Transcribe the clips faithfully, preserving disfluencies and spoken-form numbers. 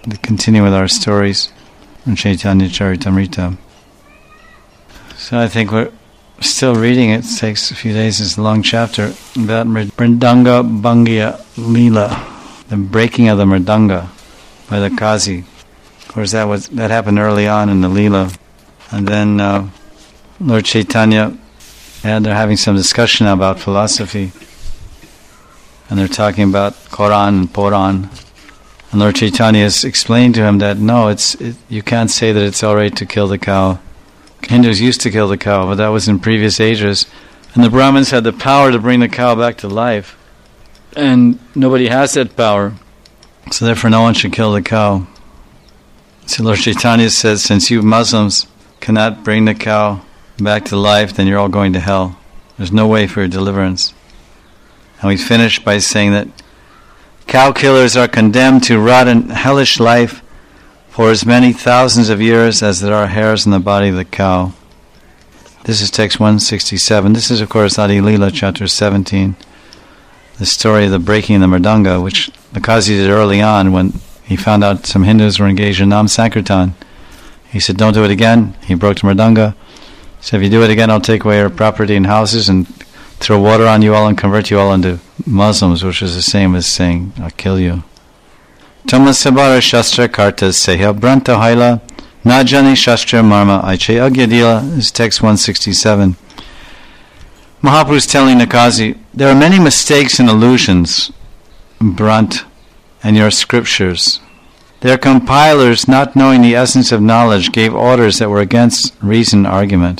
to continue with our stories from Chaitanya Charitamrita. So I think we're still reading it. It takes a few days. It's a long chapter about Mridanga Bhangya Leela, the breaking of the Mridanga by the Kazi. Of course, that was that happened early on in the Leela. And then uh, Lord Chaitanya, and they're having some discussion about philosophy. And they're talking about Quran and Puran. And Lord Chaitanya has explained to him that no, it's it, you can't say that it's all right to kill the cow. Hindus used to kill the cow, but that was in previous ages. And the Brahmins had the power to bring the cow back to life. And nobody has that power. So therefore no one should kill the cow. So Lord Chaitanya says, since you Muslims cannot bring the cow back to life, then you're all going to hell. There's no way for your deliverance. And we finish by saying that cow killers are condemned to rot in hellish life for as many thousands of years as there are hairs in the body of the cow. This is text one sixty-seven. This is, of course, Adi Leela, chapter seventeen. The story of the breaking of the Mridanga, which the Kazi did early on when he found out some Hindus were engaged in Nam Sankirtan. He said, don't do it again. He broke the Mridanga. He said, if you do it again, I'll take away your property and houses and throw water on you all and convert you all into Muslims, which is the same as saying, I'll kill you. Tamasabara Shastra Karta Seha Branta Haila Najani Shastra Marma Aiche Agyadila is text one sixty-seven. Mahaprabhu is telling the Kazi, there are many mistakes and illusions, Brant, and your scriptures. Their compilers, not knowing the essence of knowledge, gave orders that were against reason argument.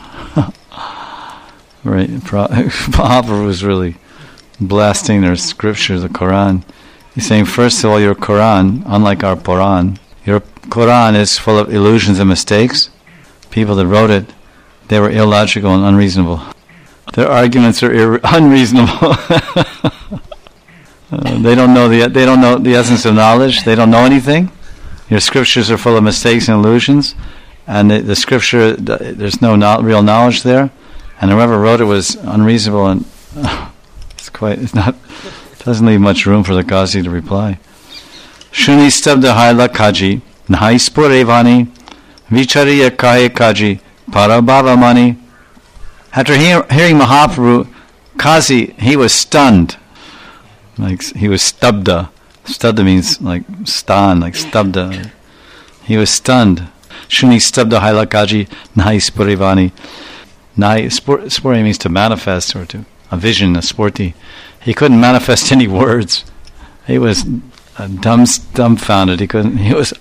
Right, Mahaprabhu was really blasting their scriptures, the Quran. He's saying, first of all, your Quran, unlike our Puran, your Quran is full of illusions and mistakes. People that wrote it, they were illogical and unreasonable. Their arguments are ir- unreasonable. uh, they don't know the they don't know the essence of knowledge. They don't know anything. Your scriptures are full of mistakes and illusions, and the, the scripture the, there's no, no real knowledge there. And whoever wrote it was unreasonable, and uh, it's quite it's not. Doesn't leave much room for the Kazi to reply. Shuni stabda haila kaji, nahai spurevani, vichariya kahe kaji, parabhavamani. After hear, hearing Mahaprabhu, Kazi, he was stunned. Like he was stabda. Stabda means like stan, like stabda. He was stunned. Shuni stabda haila kaji, nahai spurevani. Nahai spure means to manifest or to a vision, a sporti. He couldn't manifest any words. He was uh, dumb, dumbfounded. He couldn't. He was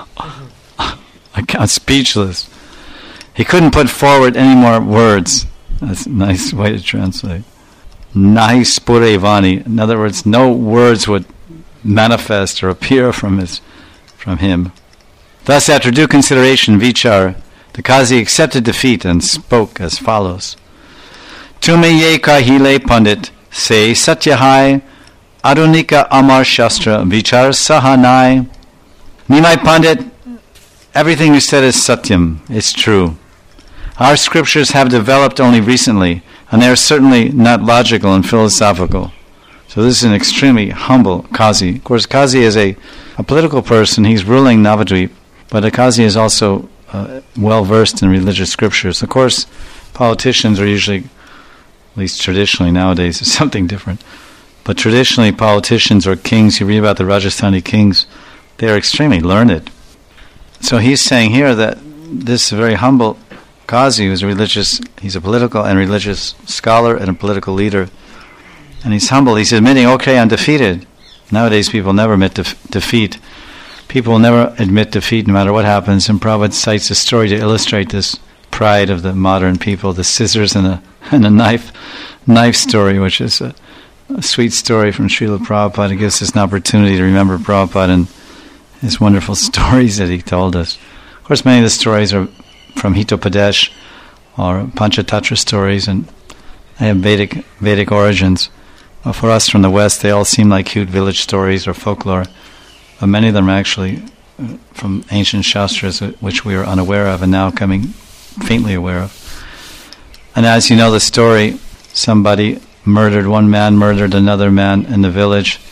uh, speechless. He couldn't put forward any more words. That's a nice way to translate. Nahi spurevani. In other words, no words would manifest or appear from his, from him. Thus, after due consideration, vichar, the Kazi accepted defeat and spoke as follows: Tume ye kahile pandit. Say Satyahai Arunika Amar Shastra Vichar Sahanai. Nimai Pandit, everything you said is Satyam, it's true. Our scriptures have developed only recently, and they are certainly not logical and philosophical. So this is an extremely humble Kazi. Of course, Kazi is a, a political person. He's ruling Navadvip, but a Kazi is also uh, well versed in religious scriptures. Of course, politicians are usually, at least traditionally nowadays, it's something different. But traditionally, politicians or kings, you read about the Rajasthani kings, they are extremely learned. So he's saying here that this very humble Kazi, who's a religious, he's a political and religious scholar and a political leader, and he's humble. He's admitting, okay, I'm defeated. Nowadays, people never admit def- defeat. People will never admit defeat no matter what happens. And Prabhupada cites a story to illustrate this pride of the modern people, the scissors and a and a knife knife story, which is a, a sweet story from Srila Prabhupada. It gives us an opportunity to remember Prabhupada and his wonderful stories that he told us. Of course, many of the stories are from Hitopadesh or Panchatattva stories, and they have Vedic Vedic origins. Well, for us from the West, they all seem like cute village stories or folklore, but many of them are actually from ancient shastras, which we are unaware of and now coming faintly aware of. And as you know the story, somebody murdered, one man murdered another man in the village,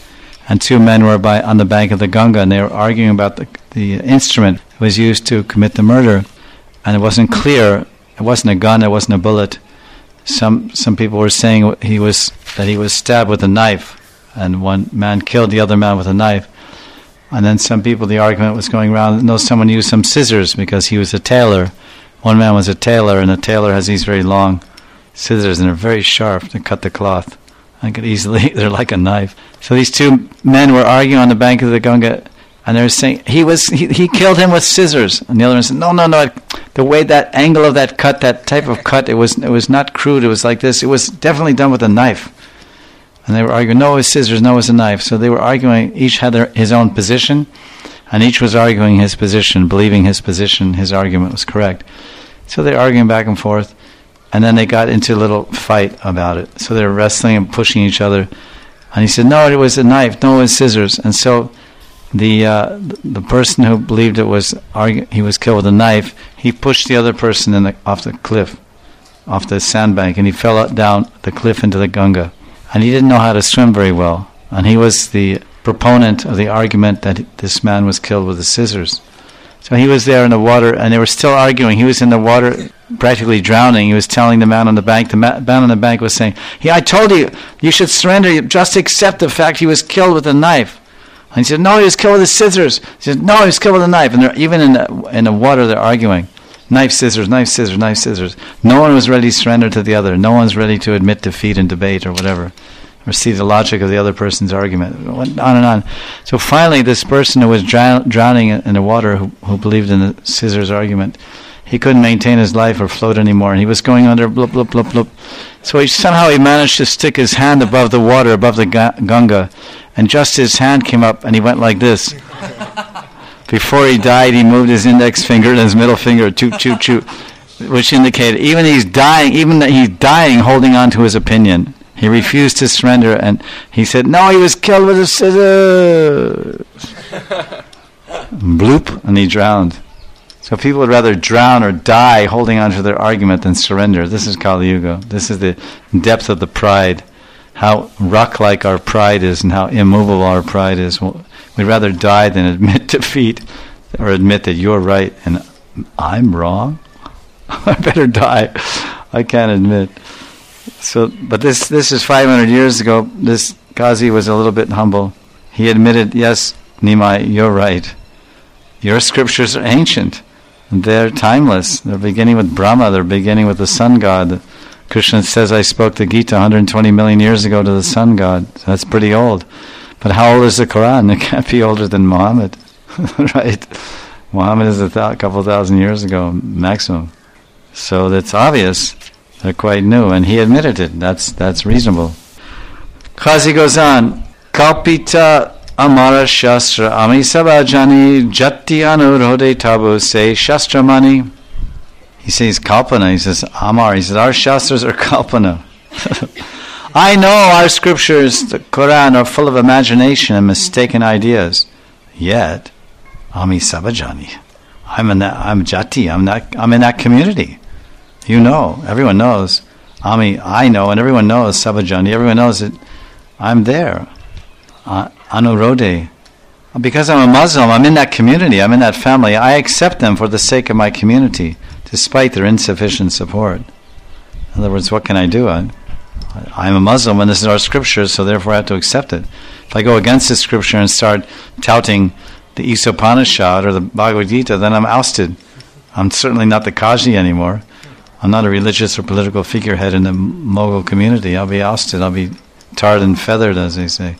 and two men were by on the bank of the Ganga, and they were arguing about the, the instrument that was used to commit the murder, and it wasn't clear. It wasn't a gun. It wasn't a bullet. Some some people were saying he was that he was stabbed with a knife, and one man killed the other man with a knife. And then some people, the argument was going around, no, someone used some scissors because he was a tailor. One man was a tailor, and a tailor has these very long scissors, and they're very sharp to cut the cloth. I could easily, they're like a knife. So these two men were arguing on the bank of the Ganga, and they were saying, he was he, he killed him with scissors. And the other one said, no, no, no, the way that angle of that cut, that type of cut, it was it was not crude, it was like this. It was definitely done with a knife. And they were arguing, no, it was scissors, no, it was a knife. So they were arguing, each had their, his own position, and each was arguing his position, believing his position, his argument was correct. So they were arguing back and forth, and then they got into a little fight about it. So they were wrestling and pushing each other. And he said, no, it was a knife, no, it was scissors. And so the uh, the person who believed it was argue, he was killed with a knife, he pushed the other person in the, off the cliff, off the sandbank, and he fell out down the cliff into the Ganga. And he didn't know how to swim very well. And he was the proponent of the argument that this man was killed with the scissors. So he was there in the water, and they were still arguing. He was in the water, practically drowning. He was telling the man on the bank, the ma- man on the bank was saying, "He, I told you, you should surrender. You just accept the fact he was killed with a knife." And he said, "No, he was killed with the scissors." He said, "No, he was killed with a knife." And they're, even in the, in the water, they're arguing. Knife, scissors, knife, scissors, knife, scissors. No one was ready to surrender to the other. No one's ready to admit defeat in debate or whatever, or see the logic of the other person's argument. It went on and on. So finally, this person who was drown- drowning in the water, who, who believed in the scissors argument, he couldn't maintain his life or float anymore, and he was going under, blub, blub, blub, blub. So he, somehow he managed to stick his hand above the water, above the ga- Ganga, and just his hand came up, and he went like this. Before he died, he moved his index finger and his middle finger, toot, toot, toot, which indicated even he's dying, even that he's dying, holding on to his opinion. He refused to surrender, and he said, "No, he was killed with a scissors." Bloop, and he drowned. So people would rather drown or die holding on to their argument than surrender. This is Kali Yuga. This is the depth of the pride, how rock-like our pride is and how immovable our pride is. We'd rather die than admit defeat or admit that you're right and I'm wrong. I better die. I can't admit. So, but this this is five hundred years ago. This Kazi was a little bit humble. He admitted, yes, Nimai, you're right. Your scriptures are ancient. They're timeless. They're beginning with Brahma. They're beginning with the sun god. Krishna says, I spoke the Gita one hundred twenty million years ago to the sun god. So that's pretty old. But how old is the Quran? It can't be older than Muhammad. Right? Muhammad is a th- couple thousand years ago, maximum. So that's obvious. They're quite new, and he admitted it. That's that's reasonable. Kazi goes on. Kalpita amara shastra ami sabajani jati anurhode tabu say shastramani. He says kalpana. He says amar. He says our shastras are kalpana. I know our scriptures, the Quran, are full of imagination and mistaken ideas. Yet, ami sabajani. I'm in that. I'm jati. I'm not. I'm in that community. You know, everyone knows. Ami, I know, and everyone knows Sabajani. Everyone knows that I'm there. Uh, Anurode. Because I'm a Muslim, I'm in that community. I'm in that family. I accept them for the sake of my community, despite their insufficient support. In other words, what can I do? I, I'm a Muslim, and this is our scripture, so therefore I have to accept it. If I go against the scripture and start touting the Isopanishad or the Bhagavad Gita, then I'm ousted. I'm certainly not the Kaji anymore. I'm not a religious or political figurehead in the Mughal community. I'll be ousted. I'll be tarred and feathered, as they say.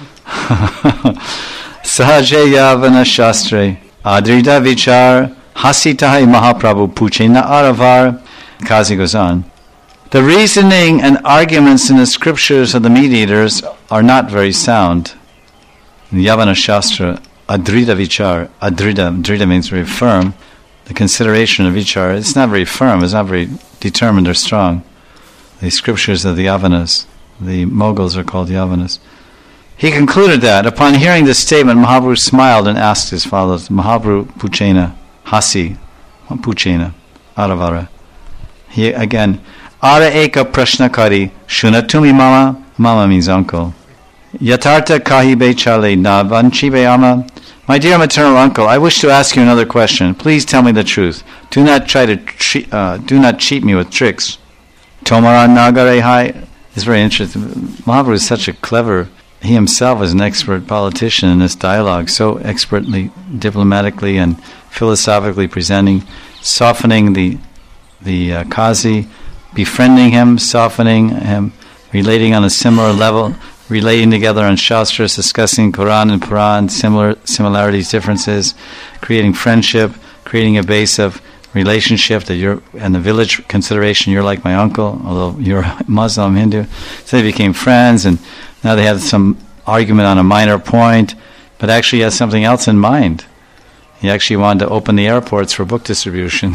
Sahaje Yavana Shastre Adrida Vichar Hasitahi Mahaprabhu Puchena Aravar. Kazi goes on. The reasoning and arguments in the scriptures of the meat-eaters are not very sound. In Yavana Shastra, Adrida Vichar, Adrida, Adrida means very firm. The consideration of vichar, it's not very firm, it's not very determined or strong. The scriptures of the Yavanas, the Mughals are called Yavanas. He concluded that, upon hearing this statement, Mahaprabhu smiled and asked as follows, Mahaprabhu Puchena, Hasi, Puchena, Aravara. He again, Ara Eka Prashnakari, Shunatumi Mama, Mama means uncle. Yatarta kahibe chale na vanchibe ama. My dear maternal uncle, I wish to ask you another question. Please tell me the truth. Do not try to tre- uh, do not cheat me with tricks. Tomara nagare hai is very interesting. Mahaprabhu is such a clever. He himself is an expert politician in this dialogue, so expertly, diplomatically, and philosophically presenting, softening the the uh, Kazi, befriending him, softening him, relating on a similar level, relating together on Shastras, discussing Quran and Puran, similar similarities, differences, creating friendship, creating a base of relationship that you're, and the village consideration, you're like my uncle, although you're a Muslim, Hindu. So they became friends, and now they had some argument on a minor point, but actually he has something else in mind. He actually wanted to open the airports for book distribution.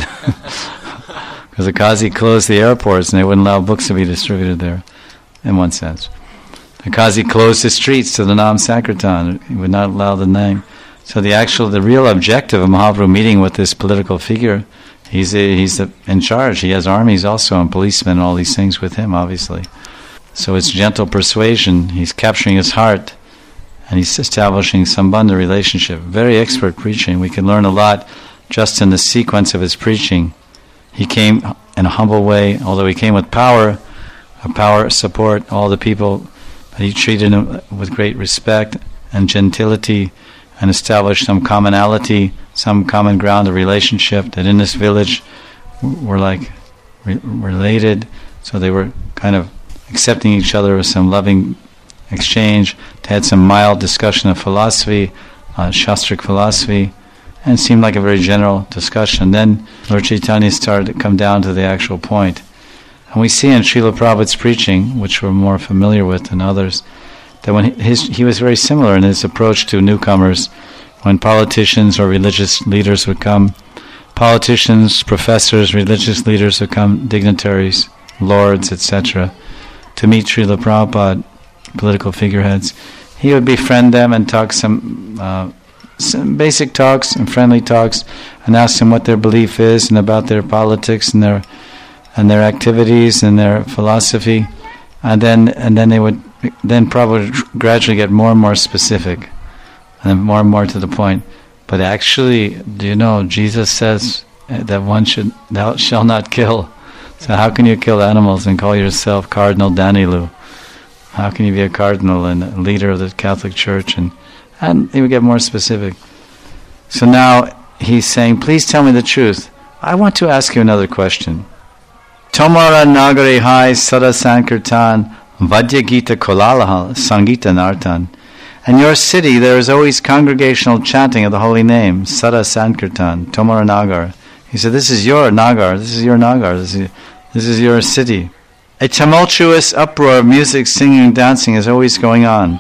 Because the Qazi closed the airports and they wouldn't allow books to be distributed there, in one sense. The Qazi closed the streets to the Nam Sankirtan. He would not allow the name. So the actual, the real objective of Mahaprabhu meeting with this political figure, he's a, he's a, in charge. He has armies also and policemen and all these things with him, obviously. So it's gentle persuasion. He's capturing his heart and he's establishing Sambandha relationship. Very expert preaching. We can learn a lot just in the sequence of his preaching. He came in a humble way, although he came with power, a power support, all the people, but he treated them with great respect and gentility and established some commonality, some common ground of relationship, that in this village were like re- related, so they were kind of accepting each other with some loving exchange. They had some mild discussion of philosophy, uh, Shastric philosophy, and it seemed like a very general discussion. Then Lord Chaitanya started to come down to the actual point. And we see in Srila Prabhupada's preaching, which we're more familiar with than others, that when his, he was very similar in his approach to newcomers. When politicians or religious leaders would come, politicians, professors, religious leaders would come, dignitaries, lords, et cetera, to meet Srila Prabhupada, political figureheads, he would befriend them and talk some, uh, some basic talks and friendly talks, and ask them what their belief is and about their politics and their and their activities and their philosophy, and then and then they would then probably gradually get more and more specific, and more and more to the point. But actually, do you know, Jesus says that one should thou shall not kill. So how can you kill animals and call yourself Cardinal Danilu? How can you be a cardinal and a leader of the Catholic Church? And and he would get more specific. So now he's saying, please tell me the truth. I want to ask you another question. Tomara Nagare Hai Sada Sankirtan Vadya Gita Kolalahal Sangita Nartan. In your city there is always congregational chanting of the holy name, Sada Sankirtan, Tomara Nagar. He said, this is your Nagar, this is your Nagar, this is, this is your city. A tumultuous uproar of music, singing, and dancing is always going on.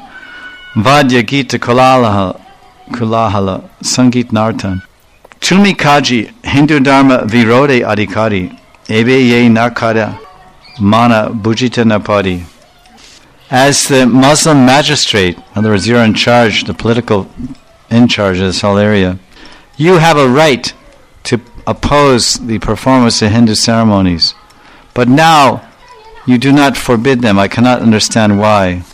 Vadya Gita Kolalahala, Kolahala, Sangit Nartan. Tumi Kaji, Hindu Dharma Virode Adhikari, Ebe Ye Nakada, Mana Bujita Napadi. As the Muslim magistrate, in other words, you're in charge, the political in charge of this whole area, you have a right to oppose the performance of Hindu ceremonies. But now, you do not forbid them. I cannot understand why.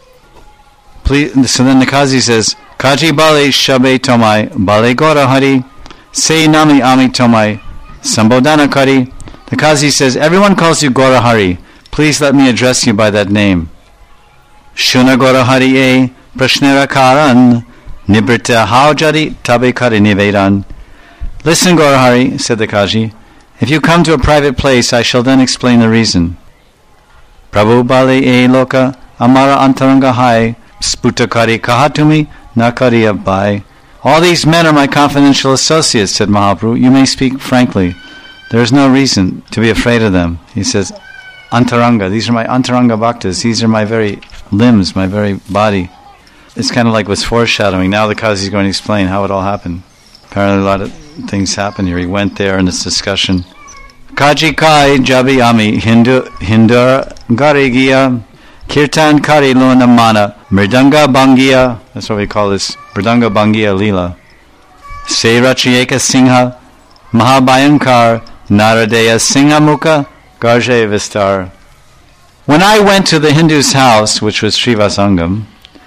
Please, so then the Qazi says, Kaji Bale Shabe Tomai, Bale Gora Hari, Se Nami Ami Tomai, Sambodhana Kari. The Qazi says, everyone calls you Gora Hari. Please let me address you by that name. Shuna Gora Hari E, Prashnera Karan, Nibrita Haujari, Tabe Kari Nivedan. Listen, Gora Hari, said the Qazi. If you come to a private place, I shall then explain the reason. Prabhu Bale E Loka, Amara Antaranga Hai, Sputakari Kahatumi, Nakari Abbai. All these men are my confidential associates, said Mahaprabhu. You may speak frankly. There is no reason to be afraid of them. He says, Antaranga, these are my Antaranga Bhaktas. These are my very limbs, my very body. It's kind of like what's foreshadowing. Now the Qazi is going to explain how it all happened. Apparently a lot of things happened here. He went there in this discussion. Kaji Kai Jabi Ami Hindu Hindur Garigia Kirtan Kari Luna Mana Mridanga Bangia. That's what we call this. Mridanga Bangia Leela. Se Rachiyeka Singha Mahabayankar Naradeya Singha Mukha Garje Vistar. When I went to the Hindu's house, which was Srivasangam,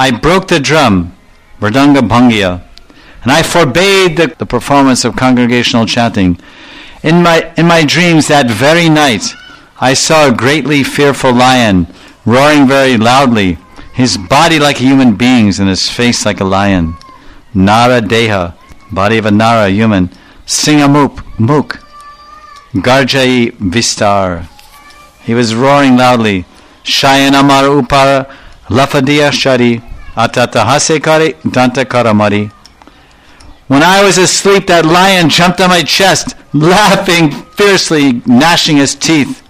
I broke the drum, Mridanga Bhangiya, and I forbade the, the performance of congregational chanting. In my in my dreams that very night, I saw a greatly fearful lion roaring very loudly, his body like a human being's and his face like a lion. Nara Deha, body of a Nara, human. Singamuk, Muk, Garjai Vistar. He was roaring loudly. Shayanamar Upara, Lafadiya Shari, Atata Hasekari, Danta Karamari. When I was asleep, that lion jumped on my chest, laughing fiercely, gnashing his teeth.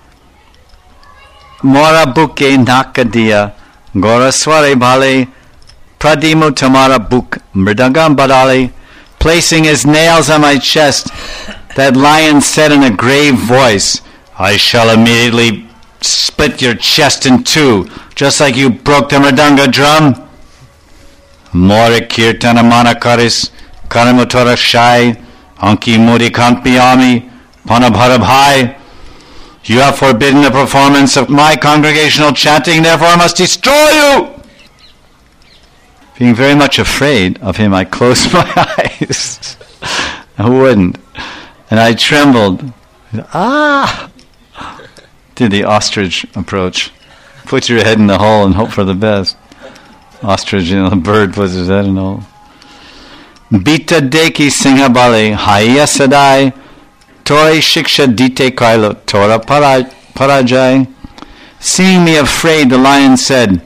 Mora buke nakadiya, Gora sware bhale, Pradimu tamara buk, Mridangam badale. Placing his nails on my chest, that lion said in a grave voice, I shall immediately split your chest in two, just like you broke the Mridanga drum. More kirtana manakaris, Karamutora Shai, Anki Mudi Kampiyami, Panabharabhai. You have forbidden the performance of my congregational chanting, therefore I must destroy you. Being very much afraid of him, I closed my eyes. I wouldn't. And I trembled. Ah! Did the ostrich approach. Put your head in the hole and hope for the best. Ostrich, you know, the bird puts his head in the hole. Bita deki singhabale, haya sadai, Tori shiksha dite kailo, Tora parajai. Seeing me afraid, the lion said,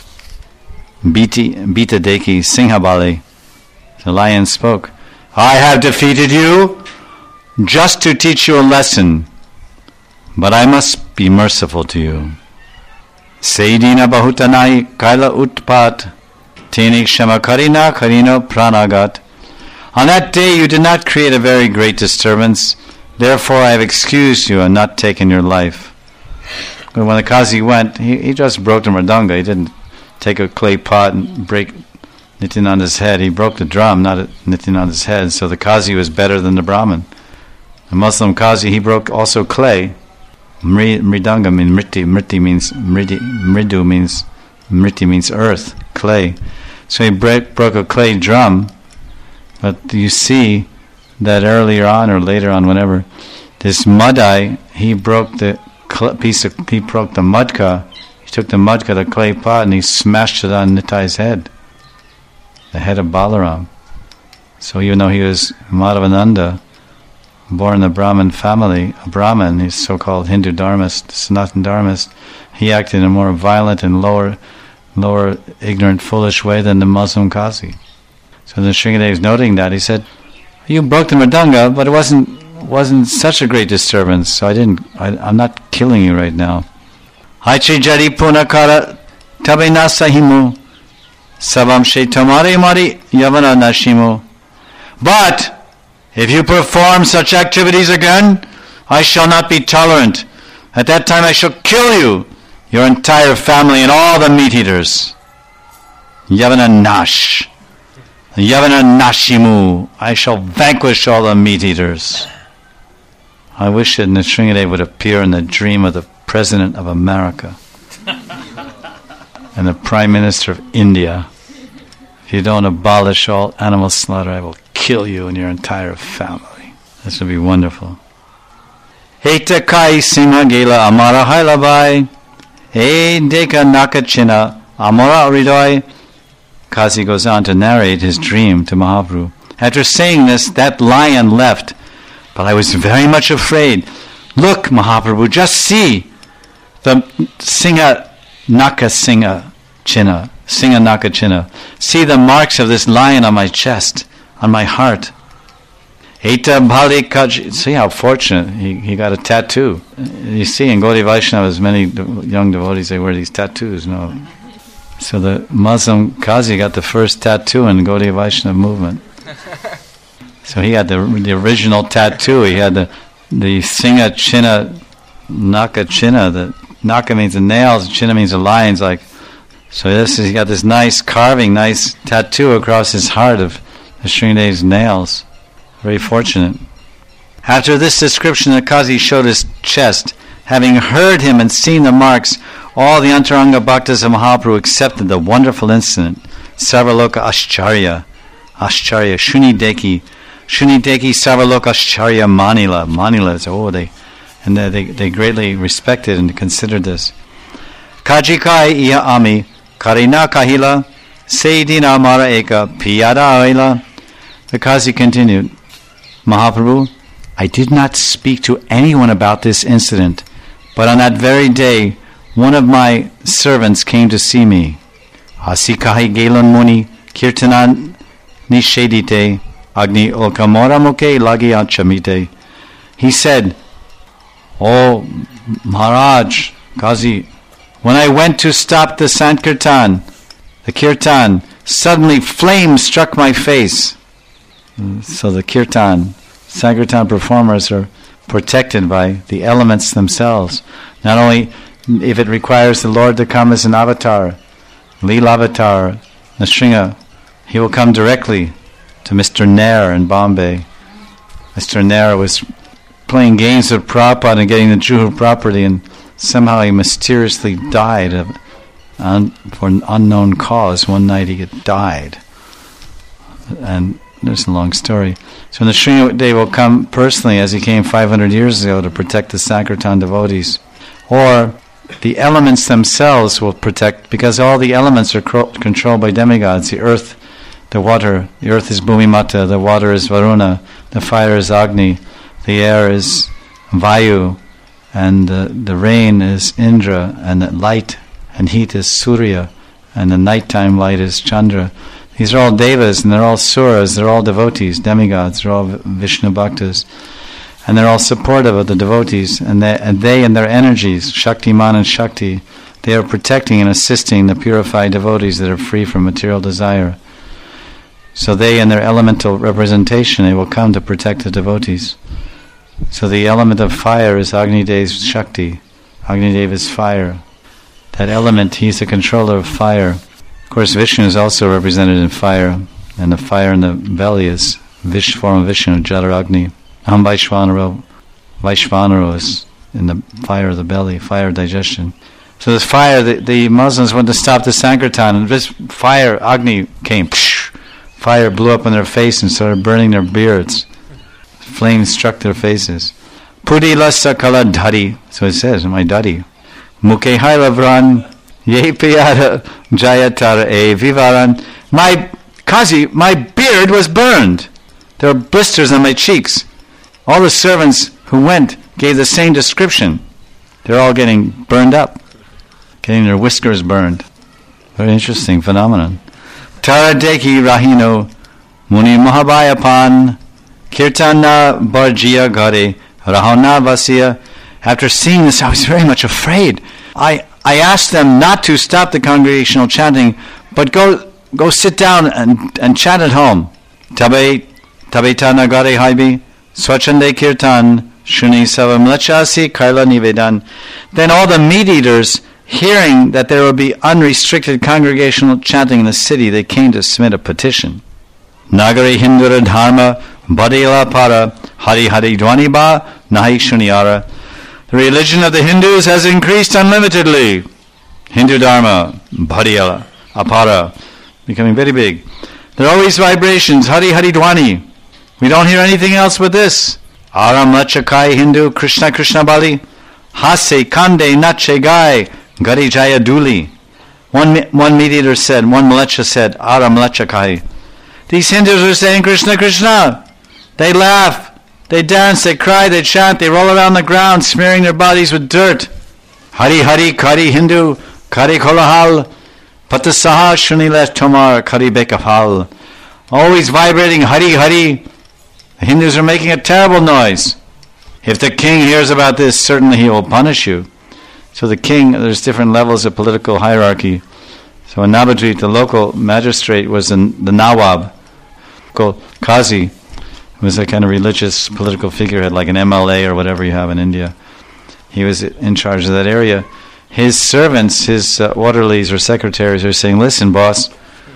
Biti, Bita deki singhabale. The lion spoke, I have defeated you just to teach you a lesson, but I must be merciful to you. Seidina bahutanai kaila utpat, Tini kshama karina karino pranagat. On that day you did not create a very great disturbance, therefore I have excused you and not taken your life. When the Kazi went, he, he just broke the Mridanga. He didn't take a clay pot and break Nityananda's head. He broke the drum, not Nityananda's head, so the Kazi was better than the Brahmin. The Muslim Kazi, he broke also clay. Mridanga means mriti. Mriti means mridi. Mridu means mriti means earth, clay. So he break, broke a clay drum. But you see that earlier on or later on, whenever this Madai, he broke the cl- piece of he broke the mudka. He took the mudka, the clay pot, and he smashed it on Nitai's head, the head of Balaram. So even though he was Madhavananda, born in the Brahmin family, a Brahmin, he's so-called Hindu Dharmist, Sanatan Dharmist, he acted in a more violent and lower, lower, ignorant, foolish way than the Muslim Kazi. So the Shringadev is noting that. He said, you broke the Mridanga, but it wasn't wasn't such a great disturbance, so I didn't, I, I'm not killing you right now. Haichi jari punakara tabe nasahimu sabam she tamare mari yavana nashimu. But if you perform such activities again, I shall not be tolerant. At that time I shall kill you, your entire family, and all the meat-eaters. Yavana nash. Yavana nashimu. I shall vanquish all the meat-eaters. I wish that Nrsingadev would appear in the dream of the President of America and the Prime Minister of India. If you don't abolish all animal slaughter, I will kill you and your entire family. This would be wonderful. Heta kai simha gela amara hailabai. E deka nakachina amara ridoi. Kazi goes on to narrate his dream to Mahaprabhu. After saying this, that lion left, but I was very much afraid. Look, Mahaprabhu, just see the Singha Naka Singha Chinna, Singha Naka Chinna. See the marks of this lion on my chest, on my heart. Eta Bhali Kaj. See how fortunate he, he got a tattoo. You see in Gaudiya Vaishnavas, many young devotees, they wear these tattoos. No. So the Muslim Kazi got the first tattoo in the Gaudiya Vaishnava movement. So he had the the original tattoo. He had the the Singha Chinna Naka Chinna. The Naka means the nails, Chinna means the lions. Like so, this is, he got this nice carving, nice tattoo across his heart of the Sringadev's nails. Very fortunate. After this description, the Kazi showed his chest. Having heard him and seen the marks, all the Antaranga Bhaktas of Mahaprabhu accepted the wonderful incident. Sarvaloka Ascharya. Ascharya, Shunideki. Shunideki Sarvaloka Ascharya Manila. Manila is, oh, they, and they, they greatly respected and considered this. Kajikai Iya Ami, Karina Kahila, Seydina Mara Eka, Piyada Aila. The Kazi continued, Mahaprabhu, I did not speak to anyone about this incident, but on that very day, one of my servants came to see me. Asikahi Gelan Muni, Kirtanan Nishedite, Agni Olkamora Muke Lagi Achamite. He said, Oh, Maharaj, Kazi, when I went to stop the Sankirtan, the Kirtan, suddenly flame struck my face. So the Kirtan, Sankirtan performers are protected by the elements themselves. Not only if it requires the Lord to come as an avatar, Leela avatar, Nrsimha, he will come directly to Mister Nair in Bombay. Mister Nair was playing games with Prabhupada and getting the Juhu property, and somehow he mysteriously died of, un, for an unknown cause. One night he had died. And there's a long story. So Nrsimha Dev will come personally, as he came five hundred years ago, to protect the Sankirtan devotees. Or the elements themselves will protect, because all the elements are cro- controlled by demigods. The earth, the water, the earth is Bhumi Mata, the water is Varuna, the fire is Agni, the air is Vayu, and uh, the rain is Indra, and the light and heat is Surya, and the nighttime light is Chandra. These are all devas, and they're all suras, they're all devotees, demigods, they're all Vishnu bhaktas. And they're all supportive of the devotees, and they and they and their energies, Shaktiman and Shakti, they are protecting and assisting the purified devotees that are free from material desire. So they, in their elemental representation, they will come to protect the devotees. So the element of fire is Agni Dev's Shakti. Agni Dev is fire. That element, he's the controller of fire. Of course, Vishnu is also represented in fire, and the fire in the belly is Vish form of Vishnu, Jalaragni. Aham Vaishvanaro, Vaishvanaro is in the fire of the belly, fire of digestion. So this fire, the, the Muslims went to stop the Sankirtan, and this fire, Agni, came. Psh, fire blew up in their face and started burning their beards. Flames struck their faces. Pudila sakala dhari, so it says, my daddy. Muke hailavran, ye piyara jayatara e vivaran. My, Kazi, my beard was burned. There were blisters on my cheeks. All the servants who went gave the same description. They're all getting burned up, getting their whiskers burned. Very interesting phenomenon. Tara deki rahino muni mahabayapan kirtana barjia gare rahana vasya. After seeing this, I was very much afraid. I I asked them not to stop the congregational chanting, but go go sit down and, and chant at home. Tabe tabeta nagare haibi. Swachande Kirtan, Shuni Savamlachasi Kaila Nivedan. Then all the meat eaters, hearing that there would be unrestricted congregational chanting in the city, they came to submit a petition. Nagari Hindura Dharma Badila Para Hari Hari Dwaniba Nahi Shuniara. The religion of the Hindus has increased unlimitedly. Hindu Dharma Badila Apara, becoming very big. There are always vibrations, Hari Hari Dwani. We don't hear anything else but this. Aram Lachakai Hindu Krishna Krishna Bali Hase Kande Nache Gai Gari Jaya Duli. One one mediator said, one Mlecha said, Aram Lachakai. These Hindus are saying Krishna Krishna. They laugh, they dance, they cry, they chant, they roll around the ground, smearing their bodies with dirt. Hari Hari Kari Hindu Kari Kolahal Patasaha Shunilet Tomar Kari Bekafal. Always vibrating Hari Hari. The Hindus are making a terrible noise. If the king hears about this, certainly he will punish you. So the king, there's different levels of political hierarchy. So in Navadvip, the local magistrate was the, the Nawab, called Qazi, who was a kind of religious political figurehead, like an M L A or whatever you have in India. He was in charge of that area. His servants, his uh, orderlies or secretaries are saying, listen, boss,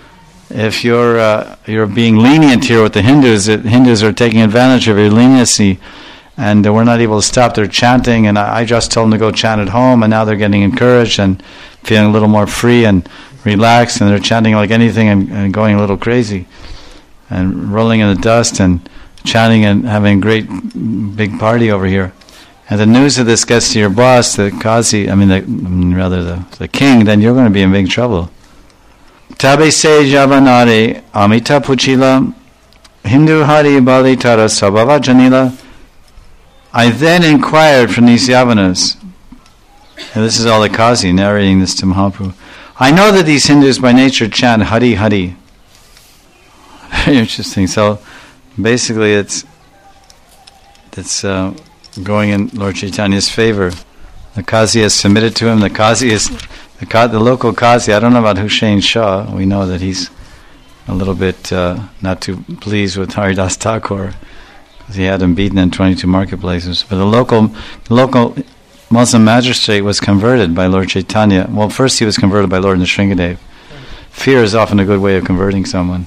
if you're uh, you're being lenient here with the Hindus, the Hindus are taking advantage of your leniency, and uh, we're not able to stop their chanting, and I, I just told them to go chant at home, and now they're getting encouraged and feeling a little more free, and relaxed, and they're chanting like anything and, and going a little crazy and rolling in the dust and chanting and having a great big party over here. And the news of this gets to your boss, the Kazi, I mean, the, rather the, the king, then you're going to be in big trouble. Tabe se javanare amita puchila Hindu hari bali tara sabhava janila. I then inquired from these Yavanas, and this is all the Kazi narrating this to Mahaprabhu. I know that these Hindus by nature chant Hari Hari. Very interesting. So basically it's it's uh, going in Lord Chaitanya's favor. The Kazi has submitted to him. The Kazi is the, the local Kazi. I don't know about Hussain Shah. We know that he's a little bit uh, not too pleased with Haridas Thakur because he had him beaten in twenty-two marketplaces. But the local the local Muslim magistrate was converted by Lord Chaitanya. Well, first he was converted by Lord Nrsingadev. Fear is often a good way of converting someone.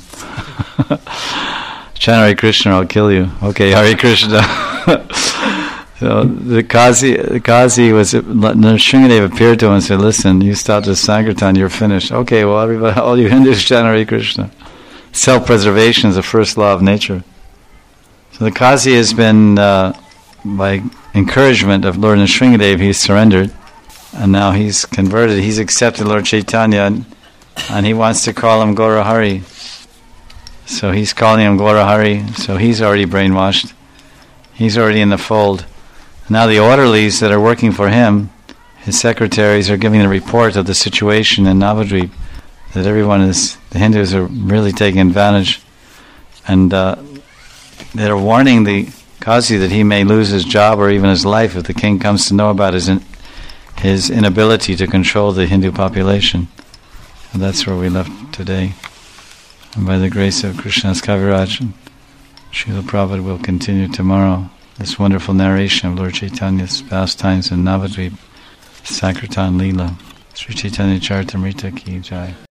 Chant Hare Krishna, I'll kill you. Okay, Hare Krishna. So the Kazi, the Kazi was, Nrsingadev appeared to him and said, listen, you stop this Sankirtan, you're finished. Okay, well, everybody, all you Hindus chant Hare Krishna. Self-preservation is the first law of nature. So the Kazi has been, uh, by encouragement of Lord Nrsingadev, he's surrendered, and now he's converted. He's accepted Lord Chaitanya, and, and he wants to call him Gaura Hari. So he's calling him Gaura Hari, so he's already brainwashed. He's already in the fold. Now the orderlies that are working for him, his secretaries, are giving a report of the situation in Navadvip, that everyone is, the Hindus are really taking advantage, and uh, they're warning the Kazi that he may lose his job or even his life if the king comes to know about his in, his inability to control the Hindu population. And that's where we left today. And by the grace of Krishna's Kaviraj, Srila Prabhupada will continue tomorrow this wonderful narration of Lord Chaitanya's pastimes in Navadvip, Sankirtan Leela. Sri Chaitanya Charitamrita Ki Jai.